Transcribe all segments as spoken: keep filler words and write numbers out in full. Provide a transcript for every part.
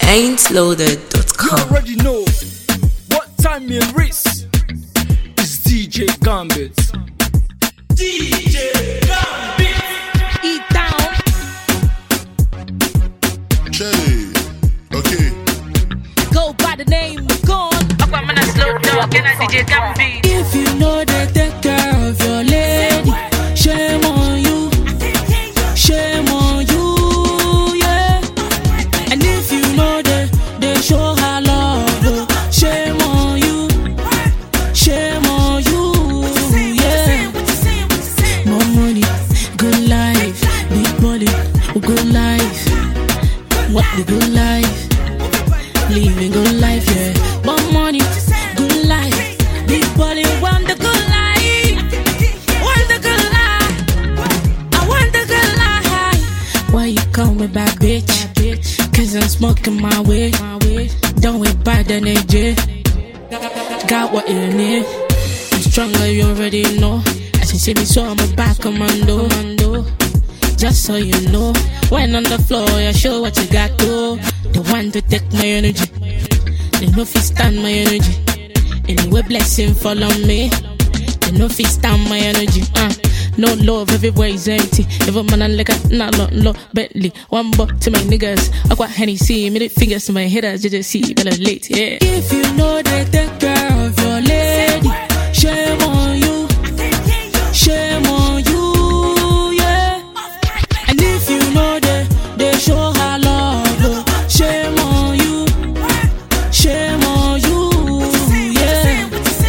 ain't loaded dot com. You already know what time you reach. It's D J Gambit. D J Gambit. Eat down. Cherry. Okay. Go by the name of God. I'm gonna slow down. Can I D J Gambit? If you know they take care of your lady, shame on you. Shame on you, yeah. And if you know they, they show her love, oh, shame on you. Shame on you, yeah. More money, good life. Big body, good life. What the good life? Living good life, yeah. More money, good life. Big body, want the good life. Want the good life. I want the good life. Why you coming back, bitch? Cause I'm smoking my way. Don't wait by the energy. Got what you need. I'm stronger, you already know. As you see me, so I'm a back commando. Just so you know. When on the floor, I show what you got to. The one to take my energy. They no fit stand my energy. Anyway, blessing follow me. They no fit stand my energy. Uh, no love, everywhere is empty. Every man and like a not lot, low Bentley. One buck to my niggas. I got Hennessy, made it fingers to my hitters. You just see, better late, yeah. If you know they take care of your lady, shame on you. Shame on you, yeah. And if you know they, they show her love, oh, shame on you. Shame on you, yeah.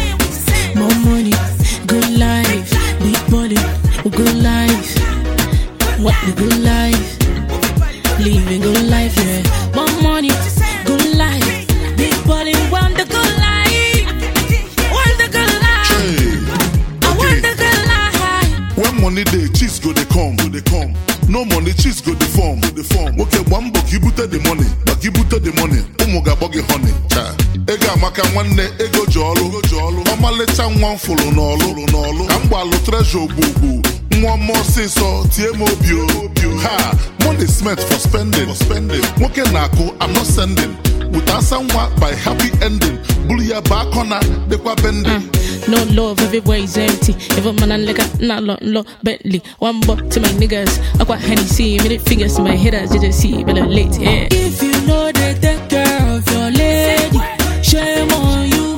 More money, good life. Big body, good life. What the good life? Living good life, yeah. More money, good life. Big body, want the good life. Want the good life. Hey. I want the good life. When money they cheese go they come, go they come. No money cheese go they form, go they form. Okay, one book you put the money, but you put the money. Umuga bogi honey. Cha. Ega maka one day ego jolo, go jolo. Mama lecha one follow no lo no lo. Amba lo treasure boo. One more say so, T M O bio. Ha, money smart for spending, for spending. Woke nako, I'm not sending. Without someone by happy ending. Bully back on that, they were bending. No love, everywhere is empty. Every man and like a not lot, low Bentley. One buck to my niggas. I got Hennessy, made it fingers to my hitters. You just see, better late, yeah. If you know they take care of your lady, shame on you.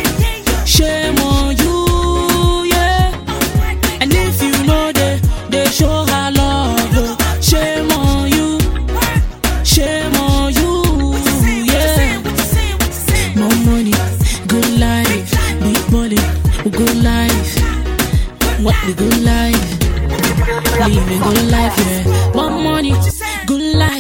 Shame on you, yeah. And if you know they, they show her love, oh, shame on you. Shame on you, yeah. More money, good life. Big body, good life. What the good life? Living good life, yeah. More money, good life.